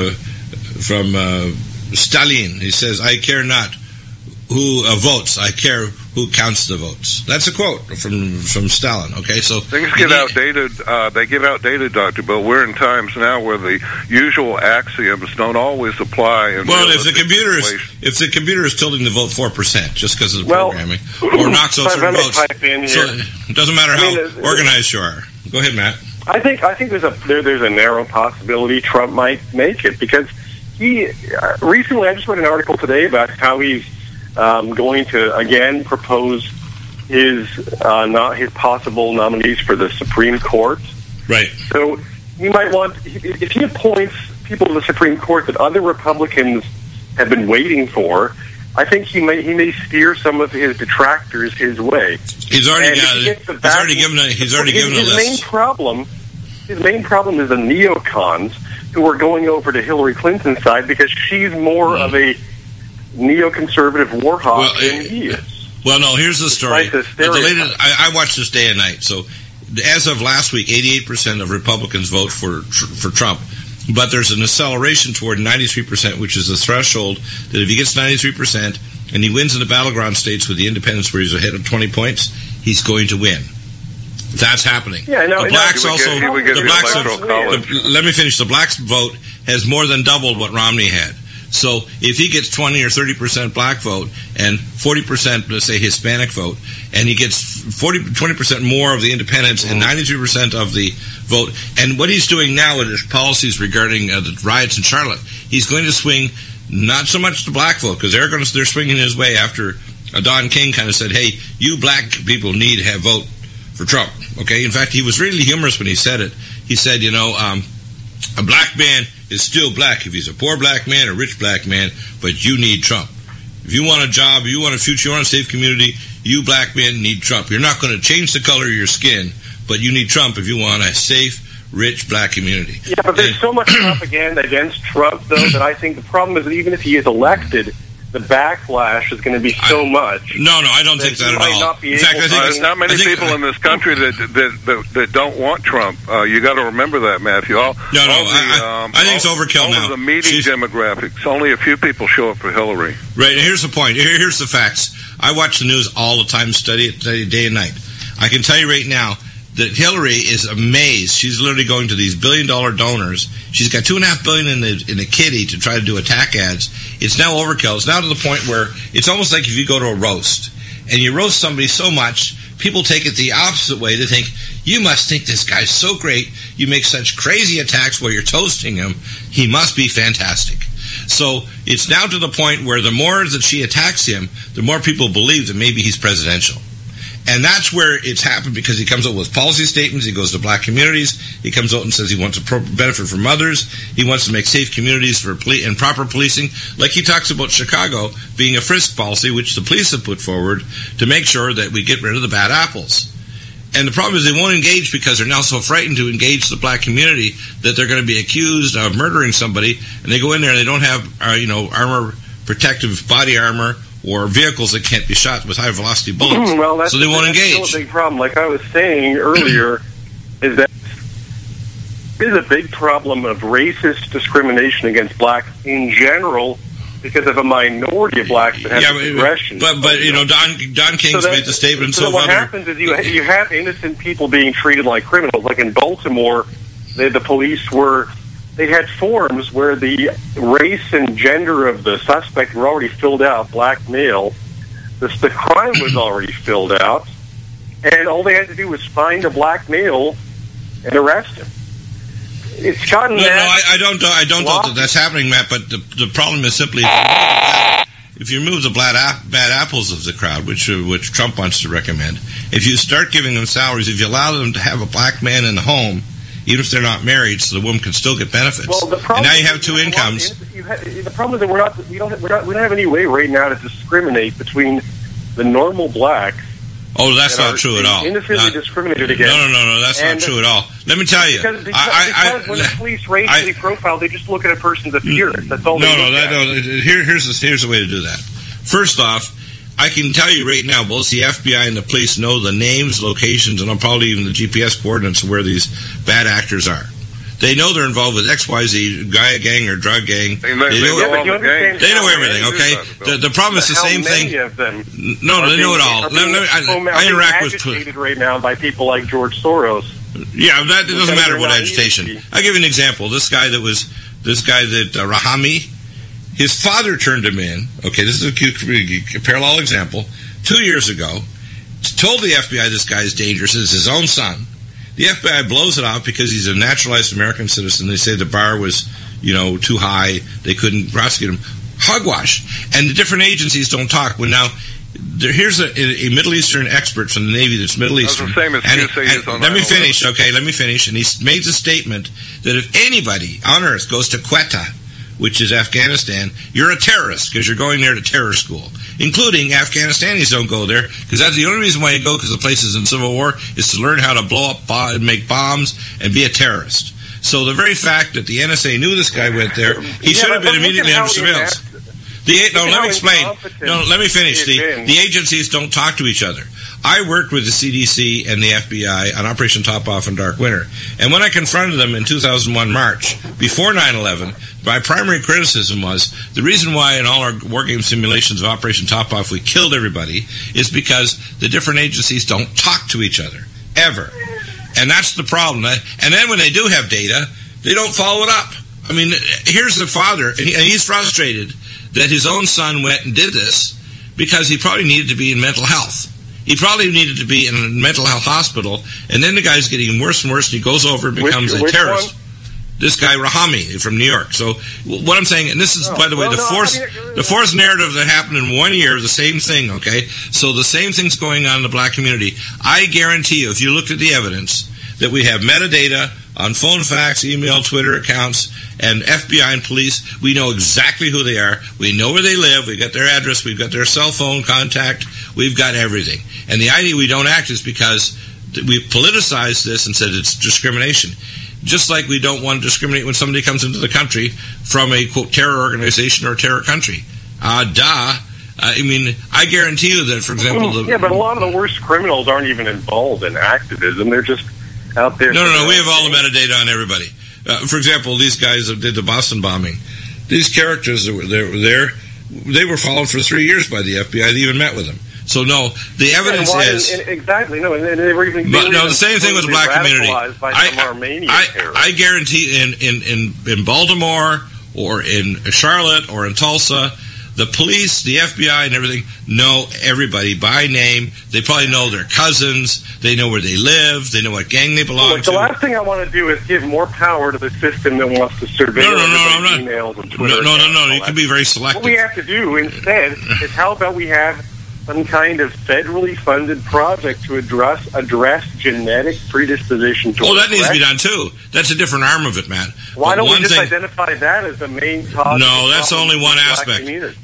Stalin? He says, "I care not who votes, I care who counts the votes." That's a quote from Stalin. Okay, so things get outdated. They get outdated, Dr. Bill. We're in times now where the usual axioms don't always apply. Well, if the computer is tilting the vote 4% just because of the programming, or knocks out certain votes, so it doesn't matter how organized you are. Go ahead, Matt. I think there's a narrow possibility Trump might make it, because he recently, I just read an article today about how he's going to again propose his possible nominees for the Supreme Court. Right. So he might want, if he appoints people to the Supreme Court that other Republicans have been waiting for, I think he may steer some of his detractors his way. He's already given a list. His main problem is the neocons who are going over to Hillary Clinton's side, because she's more of a neoconservative war hawk than he is. Well, no, here's the story. I watch this day and night. So as of last week, 88% of Republicans vote for Trump. But there's an acceleration toward 93%, which is the threshold that if he gets 93% and he wins in the battleground states with the independents where he's ahead of 20 points, he's going to win. That's happening. Yeah, no, the blacks let me finish. The blacks vote has more than doubled what Romney had. So if he gets 20 or 30% black vote and 40%, let's say, Hispanic vote, and he gets 20% more of the independents and 93% of the vote, and what he's doing now with his policies regarding the riots in Charlotte, he's going to swing not so much the black vote, because they're swinging his way after Don King kind of said, "Hey, you black people need to have vote for Trump." Okay, in fact, he was really humorous when he said it. He said, a black man is still black if he's a poor black man or rich black man, but you need Trump. If you want a job, you want a future, you want a safe community, you black men need Trump. You're not going to change the color of your skin, but you need Trump if you want a safe, rich black community. Yeah, but there's so much propaganda against Trump, though, that I think the problem is that even if he is elected, the backlash is going to be so much. No, I don't think that at all. In fact, I think there's not many people in this country that don't want Trump. You got to remember that, Matthew. I think it's overkill now. All the meeting demographics, only a few people show up for Hillary. Right, and here's the point. Here's the facts. I watch the news all the time, study it day and night. I can tell you right now that Hillary is amazed. She's literally going to these billion-dollar donors. She's got $2.5 billion in the kitty to try to do attack ads. It's now overkill. It's now to the point where it's almost like if you go to a roast and you roast somebody so much, people take it the opposite way. They think, you must think this guy's so great. You make such crazy attacks while you're toasting him. He must be fantastic. So it's now to the point where the more that she attacks him, the more people believe that maybe he's presidential. And that's where it's happened, because he comes out with policy statements. He goes to black communities. He comes out and says he wants to benefit from others. He wants to make safe communities for and proper policing. Like he talks about Chicago being a frisk policy, which the police have put forward to make sure that we get rid of the bad apples. And the problem is they won't engage because they're now so frightened to engage the black community that they're going to be accused of murdering somebody. And they go in there and they don't have, armor, protective body armor, or vehicles that can't be shot with high-velocity bullets, so they won't engage. That's still a big problem. Like I was saying earlier, is that there's a big problem of racist discrimination against blacks in general because of a minority of blacks that have aggression. But Don King's made the statement. So what happens is you have innocent people being treated like criminals. Like in Baltimore, the police they had forms where the race and gender of the suspect were already filled out, black male. The crime was already filled out, and all they had to do was find a black male and arrest him. It's gotten I don't know that that's happening, Matt. But the problem is simply if you remove the bad apples of the crowd, which Trump wants to recommend, if you start giving them salaries, if you allow them to have a black man in the home, even if they're not married, so the woman can still get benefits. Well, and now you have two incomes. The problem is that we don't have any way right now to discriminate between the normal blacks. Oh, that's not true at all. Innocently discriminated against. No, that's not true at all. Let me tell you. Because when the police racially profile, they just look at a person's appearance. That's all they look at. Here's the way to do that. First off, I can tell you right now, both the FBI and the police know the names, locations, and probably even the GPS coordinates of where these bad actors are. They know they're involved with XYZ gang or drug gang. They know everything, okay? The problem is the same thing. No, they know it all. I interact with agitated right now by people like George Soros. Yeah, that doesn't matter what agitation. I'll give you an example. This guy that Rahami, his father turned him in. Okay, this is a parallel example. 2 years ago, told the FBI this guy is dangerous. It's his own son. The FBI blows it off because he's a naturalized American citizen. They say the bar was, too high. They couldn't prosecute him. Hogwash. And the different agencies don't talk. Well, now, here's a Middle Eastern expert from the Navy that's Middle Eastern. That's the same as you say on let me finish, okay? Let me finish. And he made the statement that if anybody on Earth goes to Quetta, which is Afghanistan, you're a terrorist because you're going there to terror school. Including Afghanistanis don't go there because that's the only reason why you go, because the place is in civil war, is to learn how to blow up and make bombs and be a terrorist. So the very fact that the NSA knew this guy went there, he should have been immediately under surveillance. Let me explain. Let me finish. The agencies don't talk to each other. I worked with the CDC and the FBI on Operation Top Off and Dark Winter. And when I confronted them in 2001 March, before 9/11, my primary criticism was the reason why in all our war game simulations of Operation Top Off we killed everybody is because the different agencies don't talk to each other, ever. And that's the problem. And then when they do have data, they don't follow it up. I mean, here's the father, and he's frustrated that his own son went and did this because he probably needed to be in mental health. He probably needed to be in a mental health hospital, and then the guy's getting worse and worse, and he goes over and becomes a terrorist. One? This guy, Rahami, from New York. So what I'm saying, and this is, by the way, the fourth narrative that happened in 1 year, the same thing, okay? So the same thing's going on in the black community. I guarantee you, if you looked at the evidence, that we have metadata on phone, fax, email, Twitter accounts, and FBI and police. We know exactly who they are. We know where they live. We've got their address. We've got their cell phone contact. We've got everything. And the idea we don't act is because we politicized this and said it's discrimination. Just like we don't want to discriminate when somebody comes into the country from a, quote, terror organization or a terror country. I mean, I guarantee you that, for example... but a lot of the worst criminals aren't even involved in activism. They're just out there... No, we have all the metadata on everybody. For example, these guys that did the Boston bombing, these characters that were there, they were followed for 3 years by the FBI. They even met with them. So no, the evidence is exactly no, and they were even. But no, the same thing with the black community. I guarantee in Baltimore or in Charlotte or in Tulsa, the police, the FBI, and everything know everybody by name. They probably know their cousins. They know where they live. They know what gang they belong to. The last thing I want to do is give more power to the system that wants to surveil emails and Twitter. No. You can be very selective. What we have to do instead is how about we have some kind of federally funded project to address genetic predisposition to that needs to be done too. That's a different arm of it, Matt. Why don't we just identify that as the main cause? No, that's only one aspect.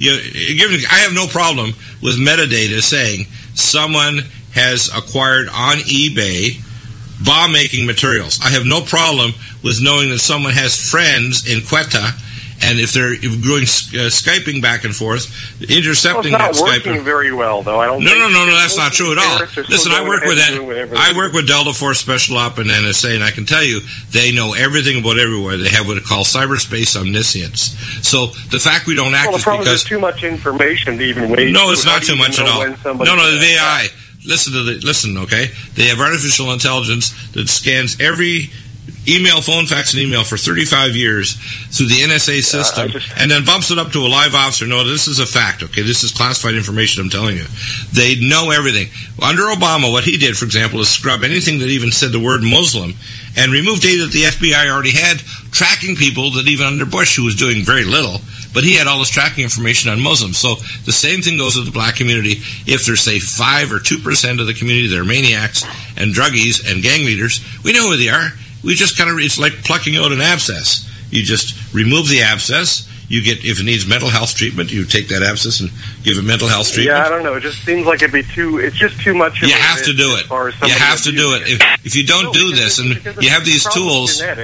I have no problem with metadata saying someone has acquired on eBay bomb-making materials. I have no problem with knowing that someone has friends in Quetta And if they're going Skyping back and forth, intercepting that Skype. It's not working very well, though. I don't. No, that's not true at all. Listen, I work with Delta Force Special Op and NSA, and I can tell you they know everything about everywhere. They have what are called cyberspace omniscience. So the fact we don't act is because there's too much information to even wait. No, it's not too much at all. No, the AI. Listen, okay? They have artificial intelligence that scans every email, phone, fax, and email for 35 years through the NSA system, and then bumps it up to a live officer. No, this is a fact, okay? This is classified information, I'm telling you. They know everything. Under Obama, what he did, for example, is scrub anything that even said the word Muslim and remove data that the FBI already had, tracking people that even under Bush, who was doing very little, but he had all this tracking information on Muslims. So the same thing goes with the black community. If there's, say, 5 or 2% of the community that are maniacs and druggies and gang leaders, we know who they are. We just it's like plucking out an abscess. You just remove the abscess. You get, if it needs mental health treatment, you take that abscess and give it mental health treatment. Yeah, I don't know. It just seems like it's just too much. You have to do it. You have to do it. If you don't do this, and you have these tools, you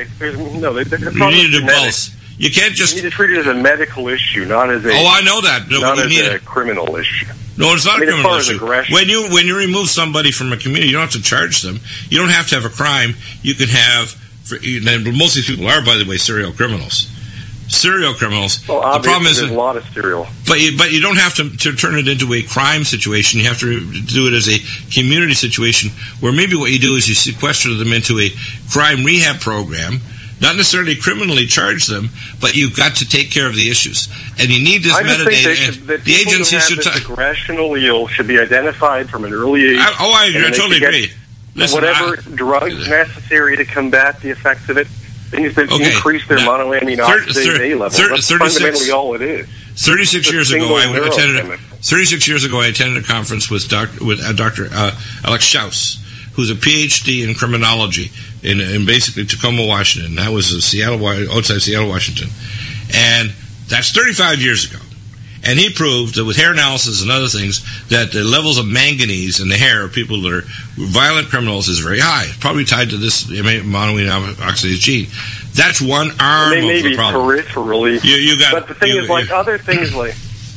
need to do both. You can't just... You need to treat it as a medical issue, not as a... Oh, I know that. Not as a criminal issue. No, it's not a criminal issue. When you remove somebody from a community, you don't have to charge them. You don't have to have a crime. You can have... most of these people are, by the way, serial criminals. Serial criminals. Well, the problem is there's a lot of serial. But you don't have to turn it into a crime situation. You have to do it as a community situation where maybe what you do is you sequester them into a crime rehab program. Not necessarily criminally charge them, but you've got to take care of the issues. And you need this metadata. That the agency should... aggressional ill should be identified from an early age. I totally agree. Listen, whatever drugs necessary to combat the effects of it, things that increase their monoamine oxidase A levels. That's fundamentally all it is. 36 years ago, I attended a conference with Dr. Alex Schaus, who's a PhD in criminology in basically Tacoma, Washington. That was outside Seattle, Washington. And that's 35 years ago. And he proved that with hair analysis and other things, that the levels of manganese in the hair of people that are violent criminals is very high. It's probably tied to this monoamine oxidase gene. That's one arm of the problem. Peripherally. But the thing is, other things like...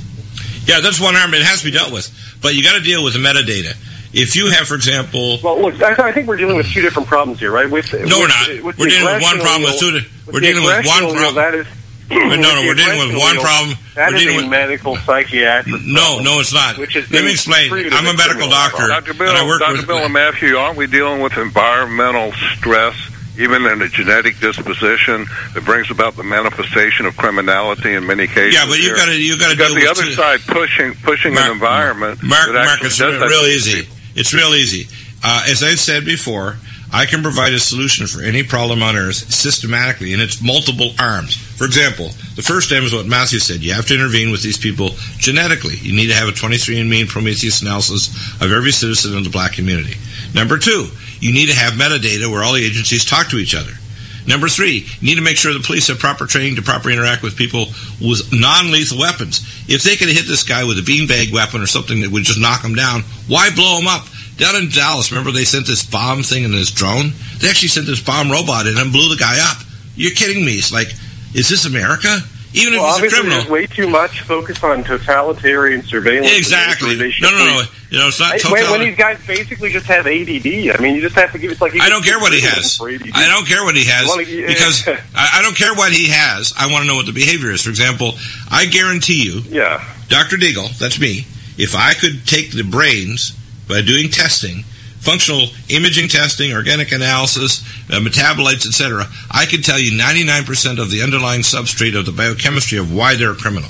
Yeah, that's one arm. It has to be dealt with. But you got to deal with the metadata. If you have, for example... Well, look, I think we're dealing with two different problems here, right? No, we're not. We're dealing with one problem with two... We're dealing with one problem... we're dealing with one problem. That is a medical psychiatric problem. No, it's not. Let me explain. I'm a medical doctor. Dr. Bill and Matthew, aren't we dealing with environmental stress, even in a genetic disposition that brings about the manifestation of criminality in many cases? Yeah, but you got to deal with the other side pushing an environment. Mark, it's real easy. It's real easy. As I've said before, I can provide a solution for any problem on Earth systematically, and it's multiple arms. For example, the first arm is what Matthew said. You have to intervene with these people genetically. You need to have a 23andMe and Prometheus analysis of every citizen in the black community. Number 2, you need to have metadata where all the agencies talk to each other. Number 3, you need to make sure the police have proper training to properly interact with people with non-lethal weapons. If they could hit this guy with a beanbag weapon or something that would just knock him down, why blow him up? Down in Dallas, remember they sent this bomb thing in this drone? They actually sent this bomb robot in and blew the guy up. You're kidding me. It's like, is this America? Even if he's a criminal. There's way too much focus on totalitarian surveillance. Exactly. No. It's not totalitarian. When these guys basically just have ADD. I mean, you just have to give it like... I don't care what he has. I don't care what he has. Because I don't care what he has. I want to know what the behavior is. For example, I guarantee you, Dr. Deagle, that's me, if I could take the brains by doing testing, functional imaging testing, organic analysis, metabolites, etc., I can tell you 99% of the underlying substrate of the biochemistry of why they're a criminal.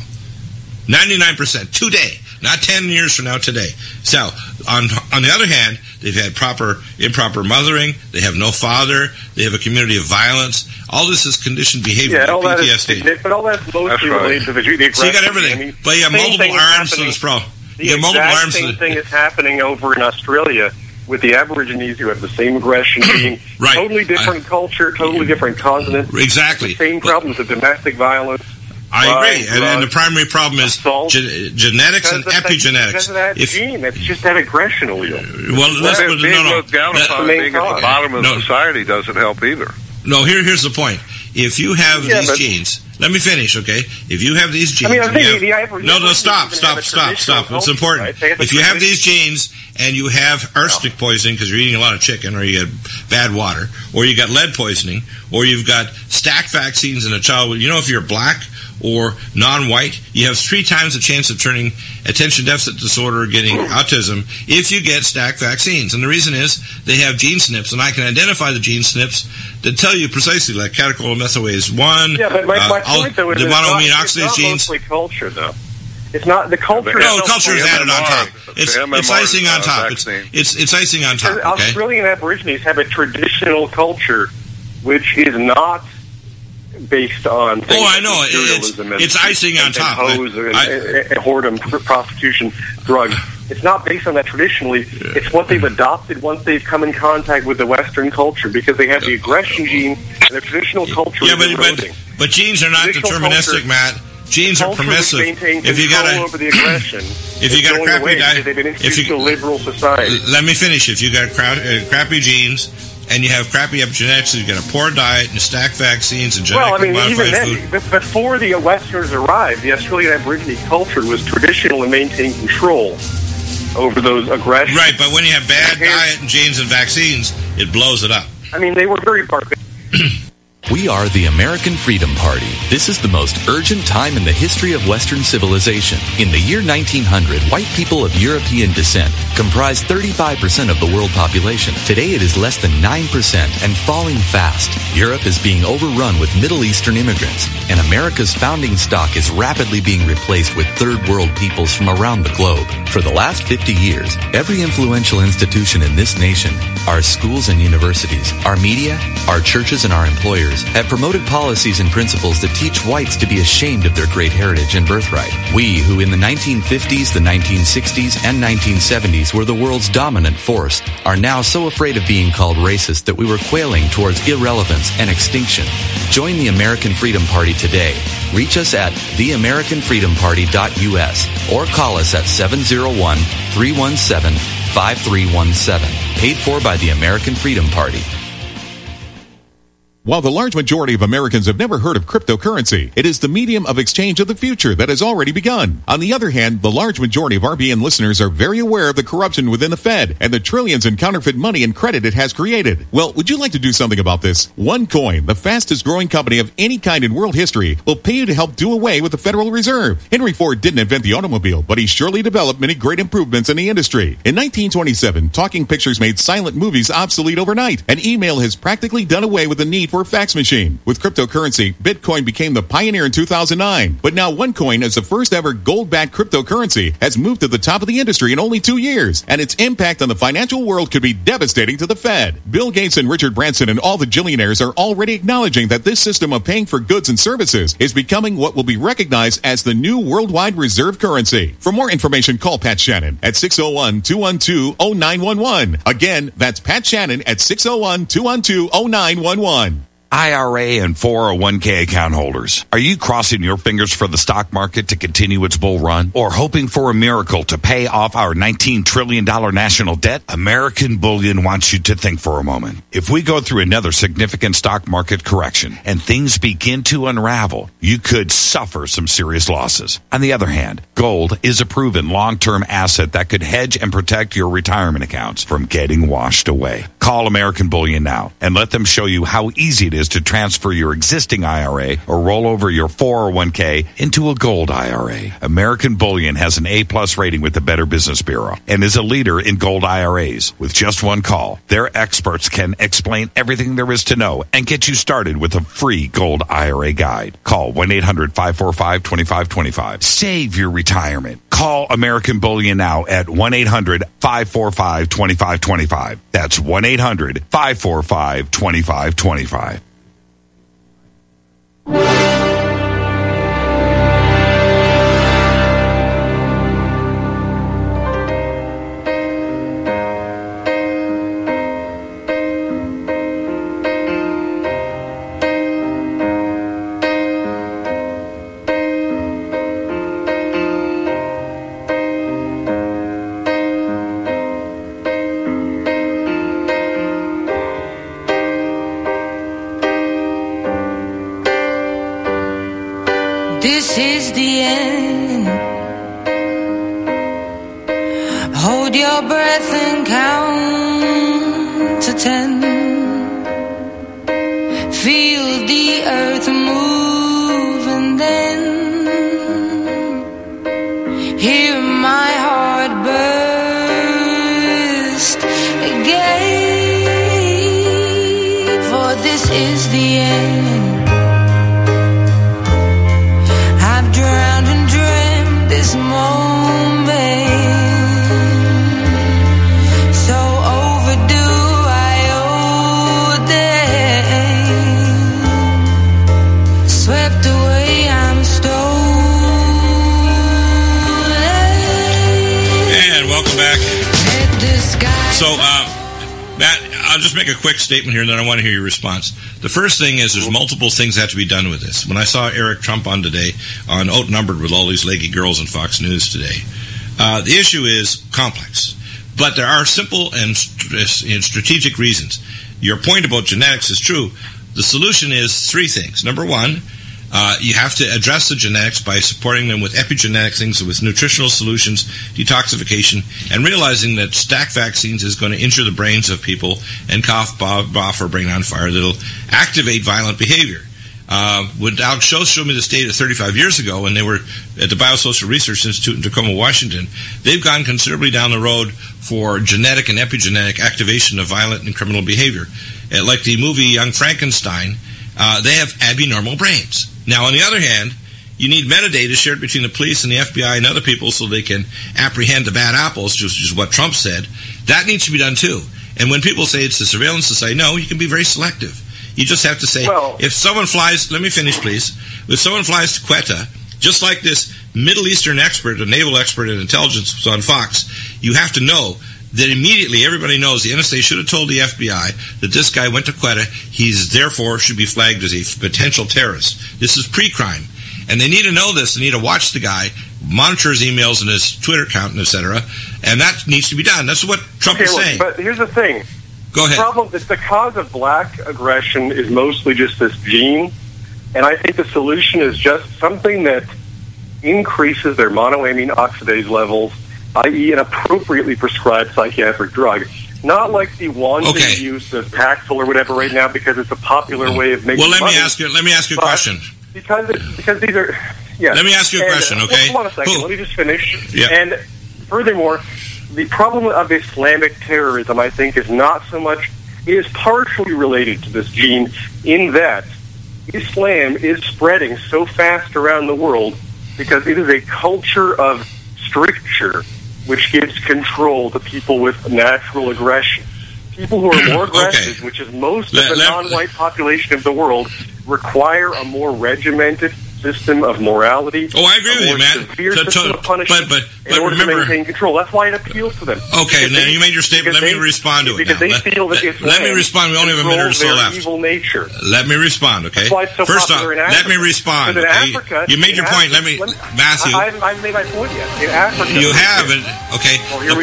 99% today, not 10 years from now, today. So, on the other hand, they've had improper mothering, they have no father, they have a community of violence. All this is conditioned behavior, like PTSD. But all that's mostly related to the aggression. So you got everything, but you have multiple arms to this problem. The exact same thing is happening over in Australia with the Aborigines, who have the same aggression, being totally different culture, totally different continent. Exactly. The same problems of domestic violence. I agree. And the primary problem is genetics and epigenetics. Because of that gene, that's just that aggression allele. Well, being looked down upon being at the bottom of society doesn't help either. No, here's the point. If you have these genes, Let me finish, okay? If you have these genes... Stop. It's important. Right? If you have these genes and you have arsenic poisoning because you're eating a lot of chicken, or you get bad water, or you got lead poisoning, or you've got stacked vaccines in a child... if you're black or non-white, you have 3 times the chance of turning attention deficit disorder or getting autism if you get stacked vaccines. And the reason is they have gene SNPs, and I can identify the gene SNPs that tell you precisely, like catechol-methylase 1. Yeah, but my point, though, is the monoamine oxidase genes. It's not mostly culture, though. It's not the culture. No, culture is added on top. It's icing on top. It's icing on top. Okay? Australian Aborigines have a traditional culture, which is not based on things I know. It's icing on top. Whoredom, prostitution, drugs. It's not based on that traditionally. Yeah. It's what they've adopted once they've come in contact with the Western culture, because they have the aggression gene and the traditional culture is eroding. But genes are not deterministic, Matt. Genes are permissive. If you got over the aggression, if you got a crappy diet, they've been introduced to a liberal society. Let me finish. If you got crappy genes and you have crappy epigenetics, you got a poor diet and stacked vaccines and genetically modified food. Before the Westerners arrived, the Australian Aborigine culture was traditional and maintained control over those aggressions. Right, but when you have bad diet and genes and vaccines, it blows it up. I mean, they were very barbaric. We are the American Freedom Party. This is the most urgent time in the history of Western civilization. In the year 1900, white people of European descent comprised 35% of the world population. Today it is less than 9% and falling fast. Europe is being overrun with Middle Eastern immigrants, and America's founding stock is rapidly being replaced with third world peoples from around the globe. For the last 50 years, every influential institution in this nation, our schools and universities, our media, our churches, and our employers have promoted policies and principles that teach whites to be ashamed of their great heritage and birthright. We, who in the 1950s, the 1960s, and 1970s were the world's dominant force, are now so afraid of being called racist that we were quailing towards irrelevance and extinction. Join the American Freedom Party today. Reach us at theamericanfreedomparty.us or call us at 701-317-5317. Paid for by the American Freedom Party. While the large majority of Americans have never heard of cryptocurrency, it is the medium of exchange of the future that has already begun. On the other hand, the large majority of RBN listeners are very aware of the corruption within the Fed and the trillions in counterfeit money and credit it has created. Well, would you like to do something about this? OneCoin, the fastest growing company of any kind in world history, will pay you to help do away with the Federal Reserve. Henry Ford didn't invent the automobile, but he surely developed many great improvements in the industry. In 1927, talking pictures made silent movies obsolete overnight, and email has practically done away with the need for a fax machine. With cryptocurrency, Bitcoin became the pioneer in 2009. But now OneCoin, as the first ever gold-backed cryptocurrency, has moved to the top of the industry in only 2 years, and its impact on the financial world could be devastating to the Fed. Bill Gates and Richard Branson and all the Jillionaires are already acknowledging that this system of paying for goods and services is becoming what will be recognized as the new worldwide reserve currency. For more information, call Pat Shannon at 601-212-0911. Again, that's Pat Shannon at 601-212-0911. IRA and 401k account holders, are you crossing your fingers for the stock market to continue its bull run, or hoping for a miracle to pay off our $19 trillion national debt? American Bullion wants you to think for a moment. If we go through another significant stock market correction and things begin to unravel, you could suffer some serious losses. On the other hand, gold is a proven long-term asset that could hedge and protect your retirement accounts from getting washed away. Call American Bullion now and let them show you how easy it is to transfer your existing IRA or roll over your 401k into a gold IRA. American Bullion has an A+ rating with the Better Business Bureau and is a leader in gold IRAs. With just one call, their experts can explain everything there is to know and get you started with a free gold IRA guide. Call 1-800-545-2525. Save your retirement. Call American Bullion now at 1-800-545-2525. That's 1-800-545-2525. this is the end. Hold your breath and count to 10. Feel the earth move and then hear my heart burst again. For this is the end. I've drowned and dreamt this moment. So overdue, I owe them. Swept away, I'm stolen. And welcome back. So, Matt, I'll just make a quick statement here, and then I want to hear your response. The first thing is there's multiple things that have to be done with this. When I saw Eric Trump on today, on Outnumbered with all these leggy girls on Fox News today, the issue is complex. But there are simple and strategic reasons. Your point about genetics is true. The solution is three things. Number one, you have to address the genetics by supporting them with epigenetic things, with nutritional solutions, detoxification, and realizing that stack vaccines is going to injure the brains of people and cough, off, or bring on fire that'll activate violent behavior. When Alex Schultz showed me this data 35 years ago when they were at the Biosocial Research Institute in Tacoma, Washington, they've gone considerably down the road for genetic and epigenetic activation of violent and criminal behavior. Like the movie Young Frankenstein, they have abnormal brains. Now, on the other hand, you need metadata shared between the police and the FBI and other people so they can apprehend the bad apples, which is what Trump said. That needs to be done, too. And when people say it's a surveillance society, no, you can be very selective. You just have to say, if someone flies, let me finish, please. If someone flies to Quetta, just like this Middle Eastern expert, a naval expert in intelligence was on Fox, you have to know that immediately everybody knows the NSA should have told the FBI that this guy went to Quetta. He's therefore should be flagged as a potential terrorist. This is pre-crime. And they need to know this. They need to watch the guy, monitor his emails and his Twitter account, etc. And that needs to be done. That's what Trump is saying. But here's the thing. Go ahead. The problem is the cause of black aggression is mostly just this gene. And I think the solution is just something that increases their monoamine oxidase levels, i.e. an appropriately prescribed psychiatric drug. Not like the wanton use of Paxil or whatever right now because it's a popular way of making money. Well, let me ask you a question. Because these are... Yeah. Let me ask you a question, okay? Hold on a second. Let me just finish. Yeah. And furthermore, the problem of Islamic terrorism, I think, is not so much... It is partially related to this gene in that Islam is spreading so fast around the world because it is a culture of stricture which gives control to people with natural aggression. People who are more aggressive, which is most of the non-white population of the world, require a more regimented system of morality. Oh, I agree with you, man. Severe system of punishment in order to maintain control. That's why it appeals to them. Okay, now you made your statement. Let me respond to it. Because they feel that Islam let me respond. We only have a minute or so left. Evil nature. Let me respond, okay? That's why it's so First off, popular in Africa. let me respond. In okay? Africa, you made your point. Matthew. I haven't made my point yet. In Africa, you haven't. Okay.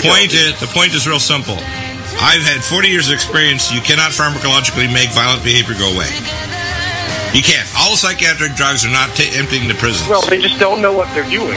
The point is real simple. I've had 40 years of experience. You cannot pharmacologically make violent behavior go away. You can't. All psychiatric drugs are not emptying the prisons. Well, they just don't know what they're doing.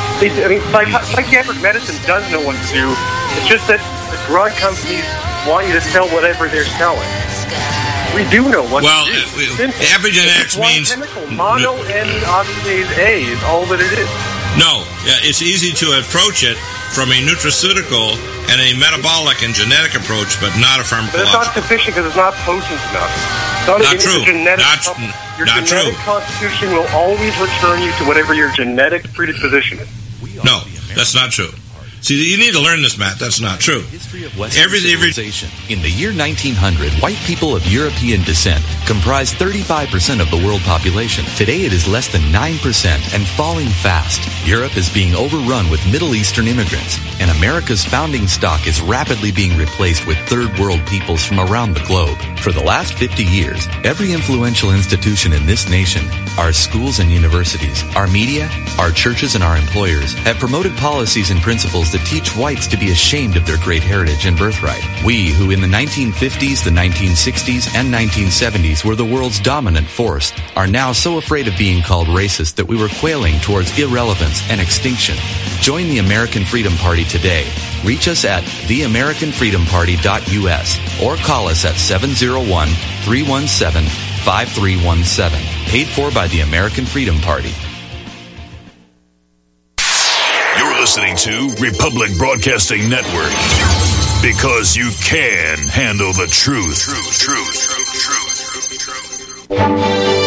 Psychiatric medicine does know what to do. It's just that the drug companies want you to sell whatever they're selling. We do know what to do. Epigenetics means... Monoamine oxidase A is all that it is. No. It's easy to approach it from a nutraceutical and a metabolic and genetic approach, but not a pharmacological. But it's not sufficient because it's not potent enough. Not true. Your genetic constitution will always return you to whatever your genetic predisposition is. No, that's not true. See, you need to learn this, Matt. That's not true. History of Western civilization. In the year 1900, white people of European descent comprised 35% of the world population. Today, it is less than 9% and falling fast. Europe is being overrun with Middle Eastern immigrants, and America's founding stock is rapidly being replaced with third world peoples from around the globe. For the last 50 years, every influential institution in this nation, our schools and universities, our media, our churches, and our employers have promoted policies and principles that teach whites to be ashamed of their great heritage and birthright. We, who in the 1950s, the 1960s, and 1970s were the world's dominant force, are now so afraid of being called racist that we were quailing towards irrelevance and extinction. Join the American Freedom Party today. Reach us at theamericanfreedomparty.us or call us at 701-317-5317. Paid for by the American Freedom Party. You're listening to Republic Broadcasting Network. Because you can handle the truth. Truth.